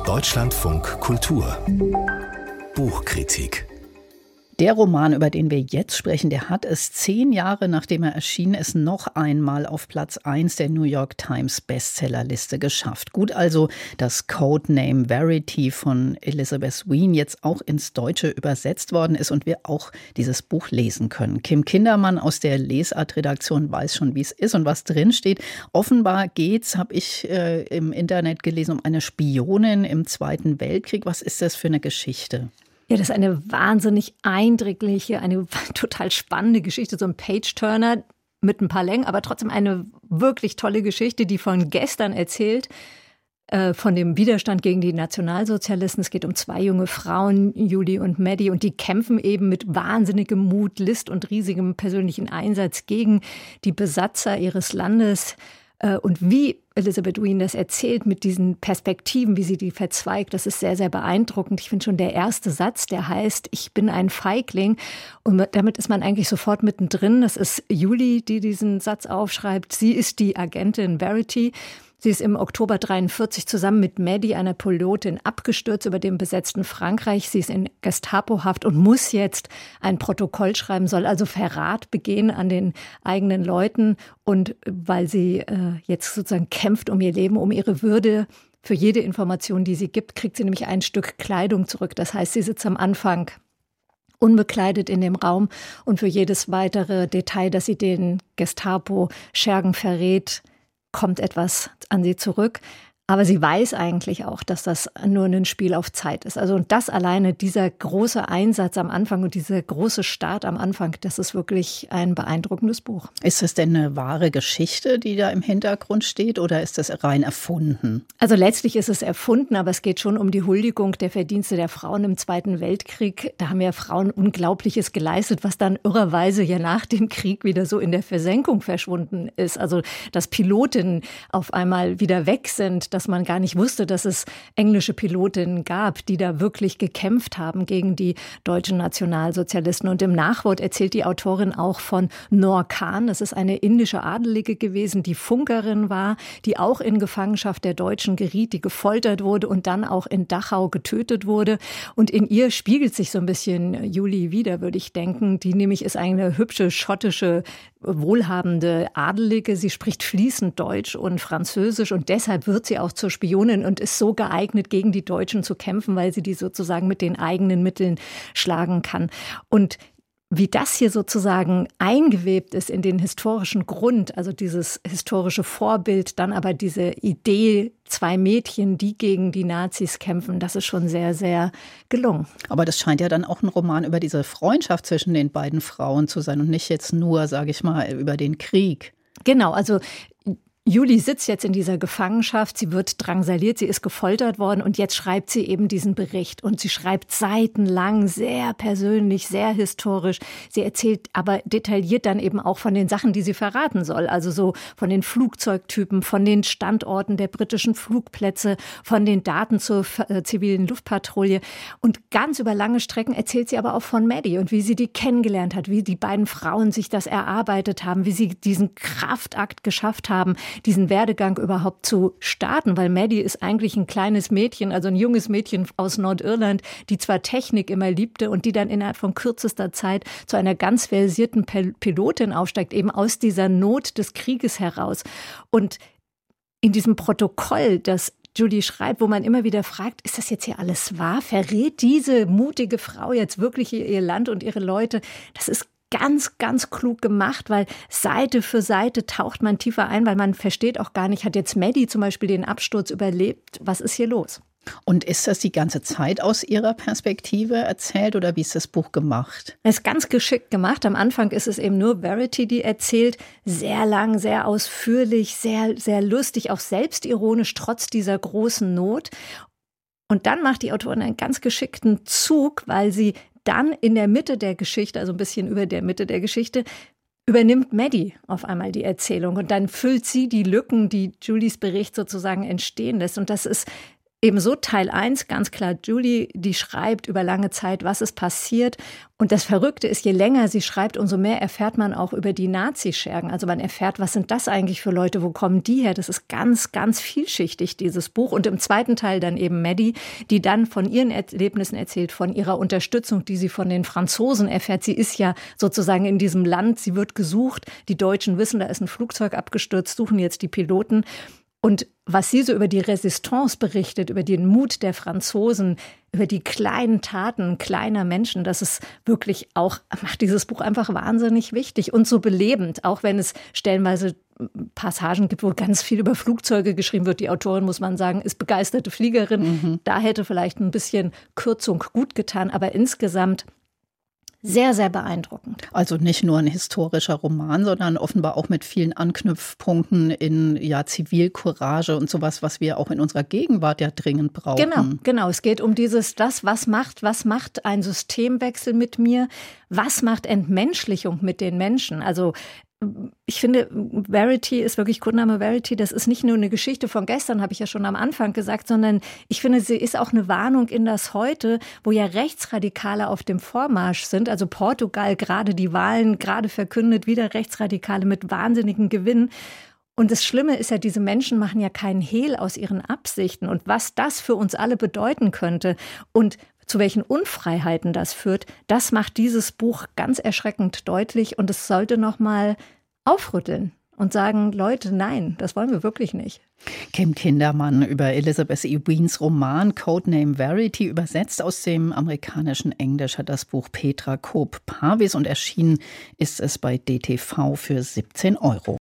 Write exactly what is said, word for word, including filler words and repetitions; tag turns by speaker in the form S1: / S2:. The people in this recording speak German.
S1: Deutschlandfunk Kultur Buchkritik.
S2: Der Roman, über den wir jetzt sprechen, der hat es zehn Jahre, nachdem er erschienen ist, noch einmal auf Platz eins der New York Times Bestsellerliste geschafft. Gut also, dass Codename Verity von Elizabeth Wein jetzt auch ins Deutsche übersetzt worden ist und wir auch dieses Buch lesen können. Kim Kindermann aus der Lesart-Redaktion weiß schon, wie es ist und was drinsteht. Offenbar geht's, habe ich äh, im Internet gelesen, um eine Spionin im Zweiten Weltkrieg. Was ist das für eine Geschichte?
S3: Ja, das ist eine wahnsinnig eindringliche, eine total spannende Geschichte, so ein Page-Turner mit ein paar Längen, aber trotzdem eine wirklich tolle Geschichte, die von gestern erzählt, äh, von dem Widerstand gegen die Nationalsozialisten. Es geht um zwei junge Frauen, Julie und Maddie, und die kämpfen eben mit wahnsinnigem Mut, List und riesigem persönlichen Einsatz gegen die Besatzer ihres Landes. Und wie Elizabeth Wein das erzählt mit diesen Perspektiven, wie sie die verzweigt, das ist sehr, sehr beeindruckend. Ich finde schon der erste Satz, der heißt, ich bin ein Feigling. Und damit ist man eigentlich sofort mittendrin. Das ist Julie, die diesen Satz aufschreibt. Sie ist die Agentin Verity. Sie ist im Oktober dreiundvierzig zusammen mit Maddie, einer Pilotin, abgestürzt über dem besetzten Frankreich. Sie ist in Gestapohaft und muss jetzt ein Protokoll schreiben, soll also Verrat begehen an den eigenen Leuten. Und weil sie äh, jetzt sozusagen kämpft um ihr Leben, um ihre Würde, für jede Information, die sie gibt, kriegt sie nämlich ein Stück Kleidung zurück. Das heißt, sie sitzt am Anfang unbekleidet in dem Raum und für jedes weitere Detail, das sie den Gestapo-Schergen verrät, kommt etwas an sie zurück. Aber sie weiß eigentlich auch, dass das nur ein Spiel auf Zeit ist. Also und das alleine, dieser große Einsatz am Anfang und dieser große Start am Anfang, das ist wirklich ein beeindruckendes Buch.
S2: Ist das denn eine wahre Geschichte, die da im Hintergrund steht, oder ist das rein erfunden?
S3: Also letztlich ist es erfunden, aber es geht schon um die Huldigung der Verdienste der Frauen im Zweiten Weltkrieg. Da haben ja Frauen Unglaubliches geleistet, was dann irrerweise ja nach dem Krieg wieder so in der Versenkung verschwunden ist. Also dass Pilotinnen auf einmal wieder weg sind, dass man gar nicht wusste, dass es englische Pilotinnen gab, die da wirklich gekämpft haben gegen die deutschen Nationalsozialisten. Und im Nachwort erzählt die Autorin auch von Noor Khan. Das ist eine indische Adelige gewesen, die Funkerin war, die auch in Gefangenschaft der Deutschen geriet, die gefoltert wurde und dann auch in Dachau getötet wurde. Und in ihr spiegelt sich so ein bisschen Julie wieder, würde ich denken. Die nämlich ist eine hübsche, schottische, wohlhabende Adelige. Sie spricht fließend Deutsch und Französisch und deshalb wird sie auch zur Spionin und ist so geeignet, gegen die Deutschen zu kämpfen, weil sie die sozusagen mit den eigenen Mitteln schlagen kann. Und wie das hier sozusagen eingewebt ist in den historischen Grund, also dieses historische Vorbild, dann aber diese Idee, zwei Mädchen, die gegen die Nazis kämpfen, das ist schon sehr, sehr gelungen.
S2: Aber das scheint ja dann auch ein Roman über diese Freundschaft zwischen den beiden Frauen zu sein und nicht jetzt nur, sage ich mal, über den Krieg.
S3: Genau, also Julie sitzt jetzt in dieser Gefangenschaft, sie wird drangsaliert, sie ist gefoltert worden und jetzt schreibt sie eben diesen Bericht. Und sie schreibt seitenlang, sehr persönlich, sehr historisch. Sie erzählt aber detailliert dann eben auch von den Sachen, die sie verraten soll. Also so von den Flugzeugtypen, von den Standorten der britischen Flugplätze, von den Daten zur äh, zivilen Luftpatrouille. Und ganz über lange Strecken erzählt sie aber auch von Maddie und wie sie die kennengelernt hat, wie die beiden Frauen sich das erarbeitet haben, wie sie diesen Kraftakt geschafft haben, diesen Werdegang überhaupt zu starten, weil Maddie ist eigentlich ein kleines Mädchen, also ein junges Mädchen aus Nordirland, die zwar Technik immer liebte und die dann innerhalb von kürzester Zeit zu einer ganz versierten Pilotin aufsteigt, eben aus dieser Not des Krieges heraus. Und in diesem Protokoll, das Julie schreibt, wo man immer wieder fragt, ist das jetzt hier alles wahr? Verrät diese mutige Frau jetzt wirklich ihr Land und ihre Leute? Das ist ganz, ganz klug gemacht, weil Seite für Seite taucht man tiefer ein, weil man versteht auch gar nicht, hat jetzt Maddie zum Beispiel den Absturz überlebt? Was ist hier los?
S2: Und ist das die ganze Zeit aus Ihrer Perspektive erzählt oder wie ist das Buch gemacht?
S3: Es ist ganz geschickt gemacht. Am Anfang ist es eben nur Verity, die erzählt. Sehr lang, sehr ausführlich, sehr, sehr lustig, auch selbstironisch, trotz dieser großen Not. Und dann macht die Autorin einen ganz geschickten Zug, weil sie dann in der Mitte der Geschichte, also ein bisschen über der Mitte der Geschichte, übernimmt Maddie auf einmal die Erzählung. Und dann füllt sie die Lücken, die Julies Bericht sozusagen entstehen lässt. Und das ist Ebenso Teil eins, ganz klar, Julie, die schreibt über lange Zeit, was ist passiert. Und das Verrückte ist, je länger sie schreibt, umso mehr erfährt man auch über die Nazischergen. Also man erfährt, was sind das eigentlich für Leute, wo kommen die her? Das ist ganz, ganz vielschichtig, dieses Buch. Und im zweiten Teil dann eben Maddie, die dann von ihren Erlebnissen erzählt, von ihrer Unterstützung, die sie von den Franzosen erfährt. Sie ist ja sozusagen in diesem Land, sie wird gesucht. Die Deutschen wissen, da ist ein Flugzeug abgestürzt, suchen jetzt die Piloten. Und was sie so über die Resistance berichtet, über den Mut der Franzosen, über die kleinen Taten kleiner Menschen, das ist wirklich auch, macht dieses Buch einfach wahnsinnig wichtig und so belebend, auch wenn es stellenweise Passagen gibt, wo ganz viel über Flugzeuge geschrieben wird. Die Autorin, muss man sagen, ist begeisterte Fliegerin. Mhm. Da hätte vielleicht ein bisschen Kürzung gut getan, aber insgesamt sehr, sehr beeindruckend.
S2: Also nicht nur ein historischer Roman, sondern offenbar auch mit vielen Anknüpfpunkten in ja, Zivilcourage und sowas, was wir auch in unserer Gegenwart ja dringend brauchen.
S3: Genau, genau. Es geht um dieses, das, was macht, was macht ein Systemwechsel mit mir? Was macht Entmenschlichung mit den Menschen? Also ich finde, Verity ist wirklich Codename Verity. Das ist nicht nur eine Geschichte von gestern, habe ich ja schon am Anfang gesagt, sondern ich finde, sie ist auch eine Warnung in das Heute, wo ja Rechtsradikale auf dem Vormarsch sind. Also Portugal gerade die Wahlen, gerade verkündet, wieder Rechtsradikale mit wahnsinnigen Gewinn. Und das Schlimme ist ja, diese Menschen machen ja keinen Hehl aus ihren Absichten. Und was das für uns alle bedeuten könnte und zu welchen Unfreiheiten das führt, das macht dieses Buch ganz erschreckend deutlich. Und es sollte noch mal aufrütteln und sagen, Leute, nein, das wollen wir wirklich nicht.
S2: Kim Kindermann über Elizabeth E. Weens Roman Codename Verity, übersetzt aus dem amerikanischen Englisch, hat das Buch Petra Koop-Parvis und erschienen ist es bei D T V für siebzehn Euro.